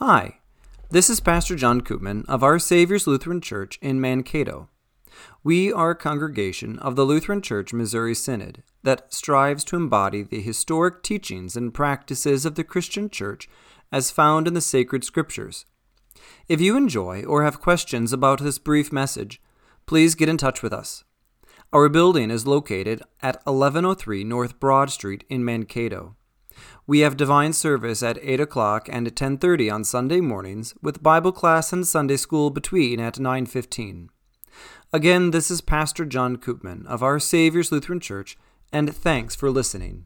Hi, this is Pastor John Koopman of Our Savior's Lutheran Church in Mankato. We are a congregation of the Lutheran Church Missouri Synod that strives to embody the historic teachings and practices of the Christian Church as found in the sacred Scriptures. If you enjoy or have questions about this brief message, please get in touch with us. Our building is located at 1103 North Broad Street in Mankato. We have divine service at 8 o'clock and 10:30 on Sunday mornings, with Bible class and Sunday school between at 9:15. Again, this is Pastor John Koopman of Our Savior's Lutheran Church, and thanks for listening.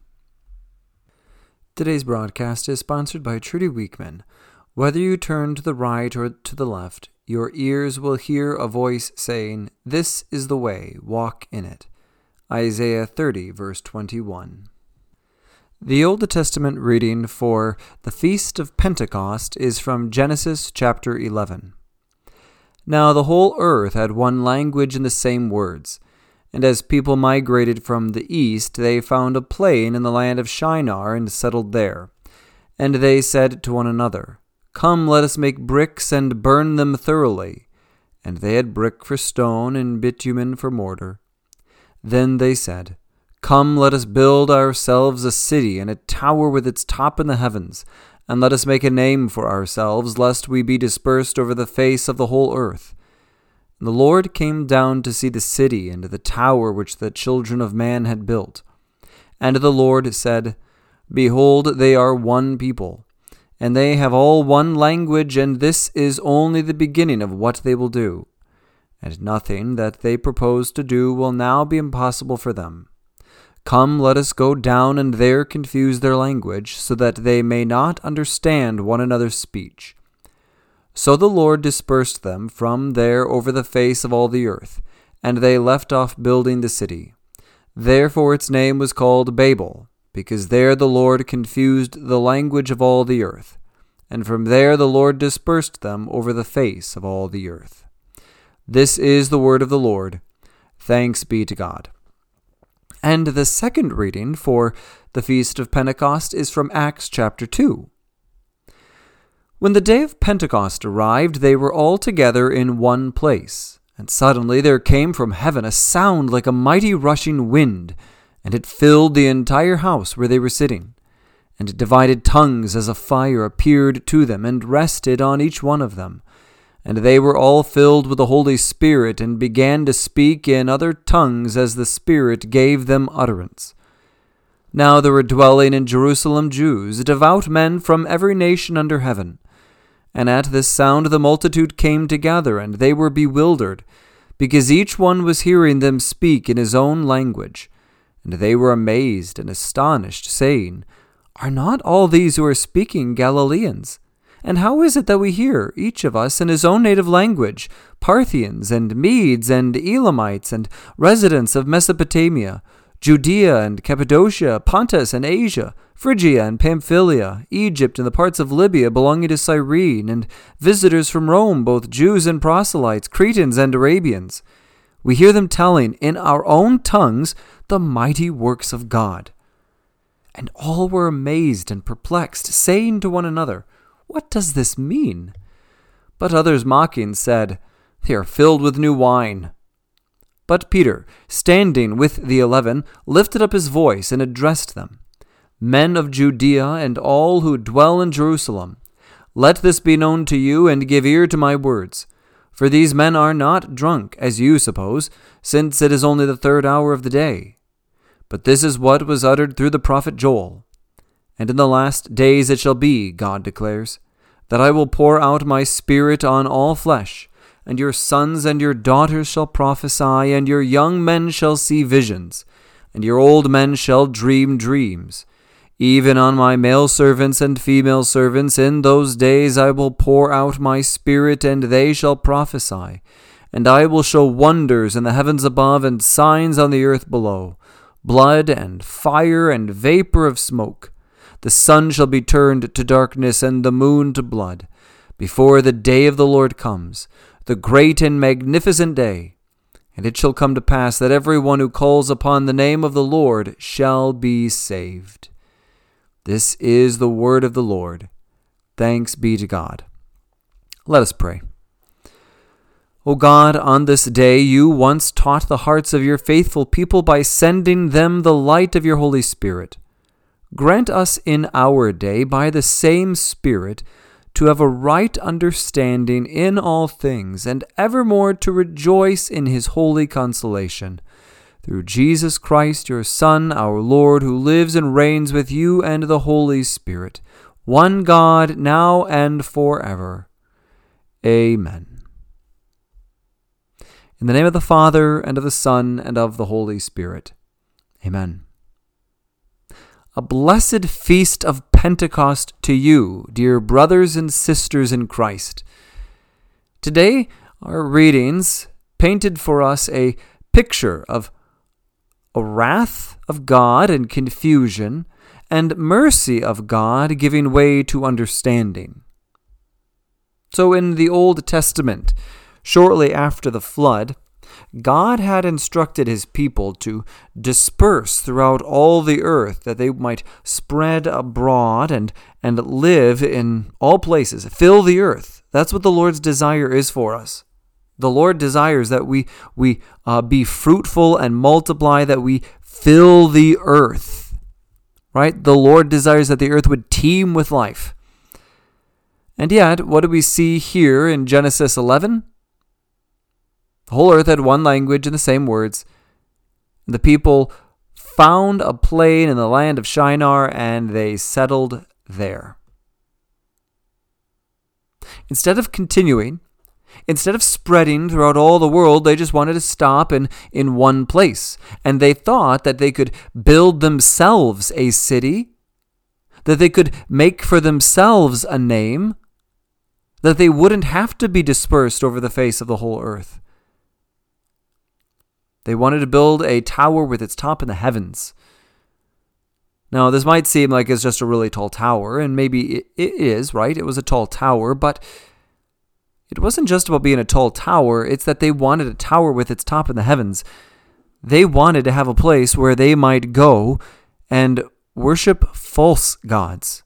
Today's broadcast is sponsored by Trudy Weekman. Whether you turn to the right or to the left, your ears will hear a voice saying, "This is the way, walk in it." Isaiah 30, verse 21. The Old Testament reading for the Feast of Pentecost is from Genesis chapter 11. Now the whole earth had one language and the same words. And as people migrated from the east, they found a plain in the land of Shinar and settled there. And they said to one another, "Come, let us make bricks and burn them thoroughly." And they had brick for stone and bitumen for mortar. Then they said, "Come, let us build ourselves a city and a tower with its top in the heavens, and let us make a name for ourselves, lest we be dispersed over the face of the whole earth." And the Lord came down to see the city and the tower which the children of man had built. And the Lord said, "Behold, they are one people, and they have all one language, and this is only the beginning of what they will do. And nothing that they propose to do will now be impossible for them. Come, let us go down and there confuse their language, so that they may not understand one another's speech." So the Lord dispersed them from there over the face of all the earth, and they left off building the city. Therefore its name was called Babel, because there the Lord confused the language of all the earth. And from there the Lord dispersed them over the face of all the earth. This is the word of the Lord. Thanks be to God. And the second reading for the Feast of Pentecost is from Acts chapter 2. When the day of Pentecost arrived, they were all together in one place. And suddenly there came from heaven a sound like a mighty rushing wind, and it filled the entire house where they were sitting. And divided tongues as a fire appeared to them and rested on each one of them. And they were all filled with the Holy Spirit and began to speak in other tongues as the Spirit gave them utterance. Now there were dwelling in Jerusalem Jews, devout men from every nation under heaven. And at this sound the multitude came together, and they were bewildered, because each one was hearing them speak in his own language. And they were amazed and astonished, saying, "Are not all these who are speaking Galileans? And how is it that we hear, each of us in his own native language, Parthians and Medes and Elamites and residents of Mesopotamia, Judea and Cappadocia, Pontus and Asia, Phrygia and Pamphylia, Egypt and the parts of Libya belonging to Cyrene, and visitors from Rome, both Jews and proselytes, Cretans and Arabians? We hear them telling in our own tongues the mighty works of God." And all were amazed and perplexed, saying to one another, "What does this mean?" But others mocking said, "They are filled with new wine." But Peter, standing with the 11, lifted up his voice and addressed them, "Men of Judea and all who dwell in Jerusalem, let this be known to you, and give ear to my words. For these men are not drunk, as you suppose, since it is only the third hour of the day. But this is what was uttered through the prophet Joel. And in the last days it shall be, God declares, that I will pour out my Spirit on all flesh, and your sons and your daughters shall prophesy, and your young men shall see visions, and your old men shall dream dreams. Even on my male servants and female servants in those days I will pour out my Spirit, and they shall prophesy. And I will show wonders in the heavens above and signs on the earth below, blood and fire and vapor of smoke. The sun shall be turned to darkness and the moon to blood, before the day of the Lord comes, the great and magnificent day. And it shall come to pass that every one who calls upon the name of the Lord shall be saved. This is the word of the Lord. Thanks be to God. Let us pray. O God, on this day you once taught the hearts of your faithful people by sending them the light of your Holy Spirit. Grant us in our day, by the same Spirit, to have a right understanding in all things, and evermore to rejoice in his holy consolation. Through Jesus Christ, your Son, our Lord, who lives and reigns with you and the Holy Spirit, one God, now and forever. Amen. In the name of the Father, and of the Son, and of the Holy Spirit. Amen. A blessed feast of Pentecost to you, dear brothers and sisters in Christ. Today, our readings painted for us a picture of a wrath of God and confusion, and mercy of God giving way to understanding. So in the Old Testament, shortly after the flood, God had instructed his people to disperse throughout all the earth, that they might spread abroad and live in all places, fill the earth. That's what the Lord's desire is for us. The Lord desires that we be fruitful and multiply, that we fill the earth. Right? The Lord desires that the earth would teem with life. And yet, what do we see here in Genesis 11? The whole earth had one language and the same words. The people found a plain in the land of Shinar, and they settled there. Instead of continuing, instead of spreading throughout all the world, they just wanted to stop in one place. And they thought that they could build themselves a city, that they could make for themselves a name, that they wouldn't have to be dispersed over the face of the whole earth. They wanted to build a tower with its top in the heavens. Now, this might seem like it's just a really tall tower, and maybe it is, right? It was a tall tower, but it wasn't just about being a tall tower. It's that they wanted a tower with its top in the heavens. They wanted to have a place where they might go and worship false gods.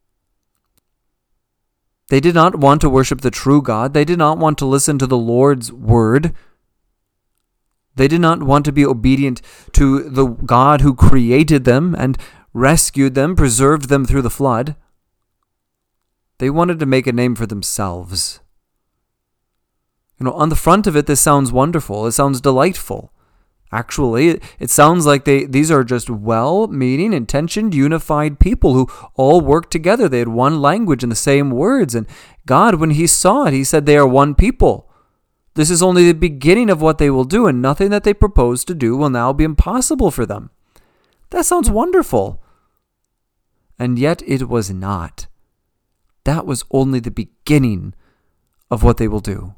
They did not want to worship the true God. They did not want to listen to the Lord's word. They did not want to be obedient to the God who created them and rescued them, preserved them through the flood. They wanted to make a name for themselves. On the front of it, this sounds wonderful. It sounds delightful. Actually, it sounds like these are just well-meaning, intentioned, unified people who all work together. They had one language and the same words. And God, when he saw it, he said they are one people. This is only the beginning of what they will do, and nothing that they propose to do will now be impossible for them. That sounds wonderful. And yet it was not. That was only the beginning of what they will do.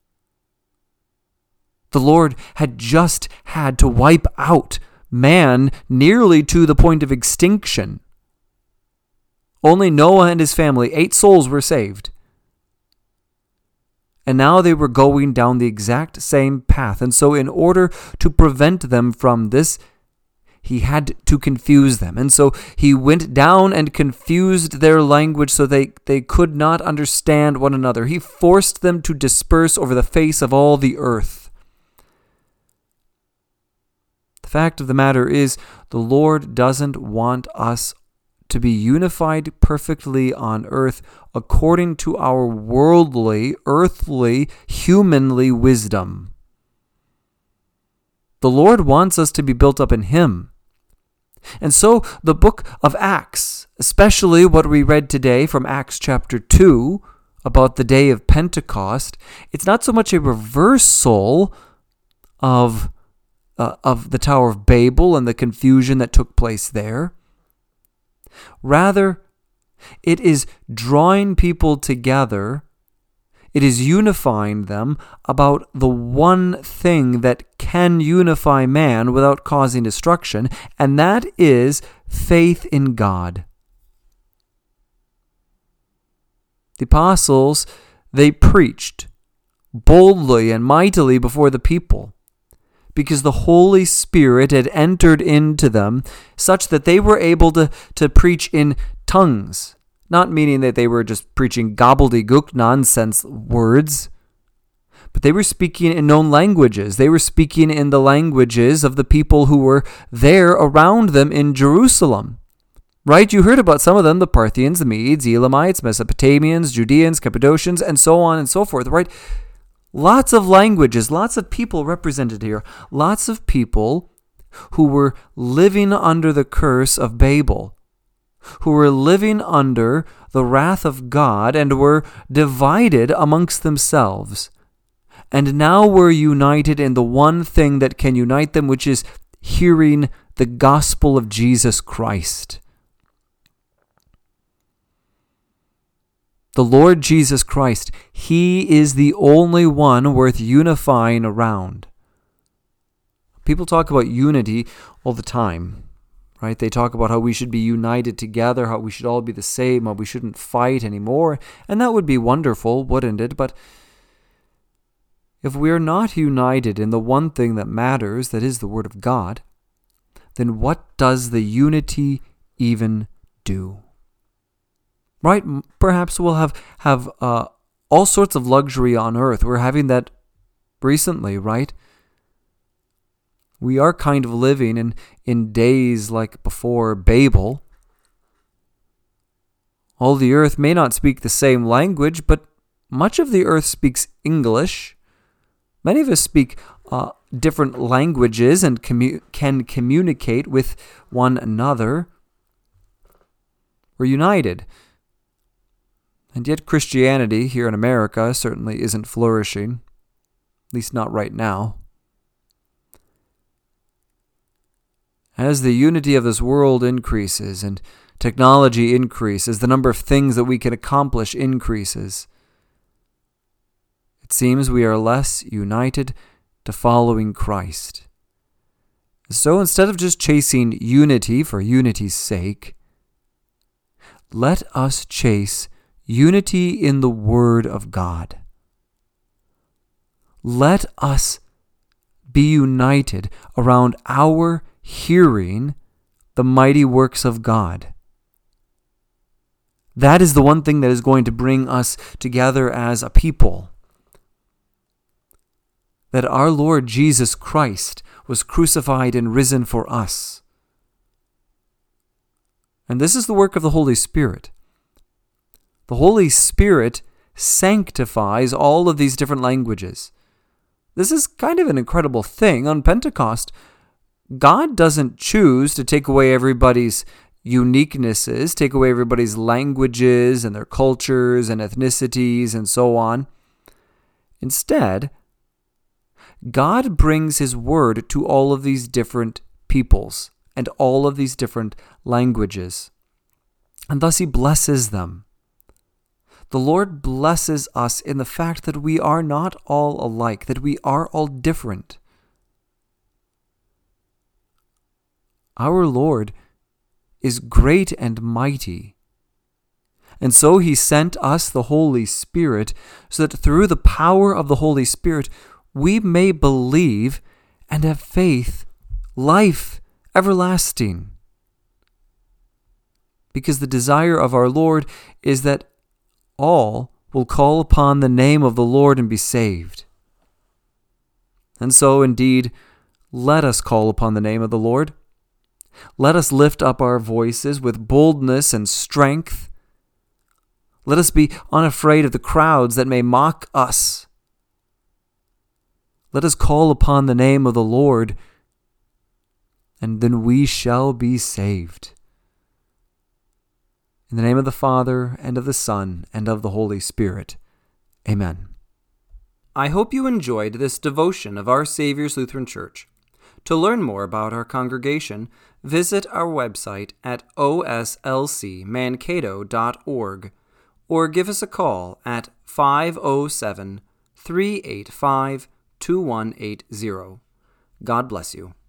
The Lord had just had to wipe out man nearly to the point of extinction. Only Noah and his family, 8 souls, were saved. And now they were going down the exact same path. And so in order to prevent them from this, he had to confuse them. And so he went down and confused their language so they could not understand one another. He forced them to disperse over the face of all the earth. The fact of the matter is, the Lord doesn't want us to be unified perfectly on earth according to our worldly, earthly, humanly wisdom. The Lord wants us to be built up in him. And so the book of Acts, especially what we read today from Acts chapter 2 about the day of Pentecost, it's not so much a reversal of the Tower of Babel and the confusion that took place there. Rather, it is drawing people together. It is unifying them about the one thing that can unify man without causing destruction, and that is faith in God. The apostles, they preached boldly and mightily before the people, because the Holy Spirit had entered into them such that they were able to preach in tongues, not meaning that they were just preaching gobbledygook nonsense words, but they were speaking in known languages. They were speaking in the languages of the people who were there around them in Jerusalem. Right? You heard about some of them, the Parthians, the Medes, Elamites, Mesopotamians, Judeans, Cappadocians, and so on and so forth, right? Lots of languages, lots of people represented here. Lots of people who were living under the curse of Babel, who were living under the wrath of God and were divided amongst themselves. And now we're united in the one thing that can unite them, which is hearing the gospel of Jesus Christ. The Lord Jesus Christ, He is the only one worth unifying around. People talk about unity all the time, right? They talk about how we should be united together, how we should all be the same, how we shouldn't fight anymore. And that would be wonderful, wouldn't it? But if we are not united in the one thing that matters, that is the Word of God, then what does the unity even do? Right? Perhaps we'll have all sorts of luxury on earth. We're having that recently, right? We are kind of living in days like before Babel. All the earth may not speak the same language, but much of the earth speaks English. Many of us speak different languages and can communicate with one another. We're united. And yet Christianity here in America certainly isn't flourishing, at least not right now. As the unity of this world increases and technology increases, the number of things that we can accomplish increases, it seems we are less united to following Christ. So instead of just chasing unity for unity's sake, let us chase unity in the Word of God. Let us be united around our hearing the mighty works of God. That is the one thing that is going to bring us together as a people. That our Lord Jesus Christ was crucified and risen for us. And this is the work of the Holy Spirit. The Holy Spirit sanctifies all of these different languages. This is kind of an incredible thing. On Pentecost, God doesn't choose to take away everybody's uniquenesses, take away everybody's languages and their cultures and ethnicities and so on. Instead, God brings His word to all of these different peoples and all of these different languages. And thus He blesses them. The Lord blesses us in the fact that we are not all alike, that we are all different. Our Lord is great and mighty. And so He sent us the Holy Spirit so that through the power of the Holy Spirit we may believe and have faith, life everlasting. Because the desire of our Lord is that all will call upon the name of the Lord and be saved. And so, indeed, let us call upon the name of the Lord. Let us lift up our voices with boldness and strength. Let us be unafraid of the crowds that may mock us. Let us call upon the name of the Lord, and then we shall be saved. In the name of the Father, and of the Son, and of the Holy Spirit. Amen. I hope you enjoyed this devotion of Our Savior's Lutheran Church. To learn more about our congregation, visit our website at oslcmankato.org or give us a call at 507-385-2180. God bless you.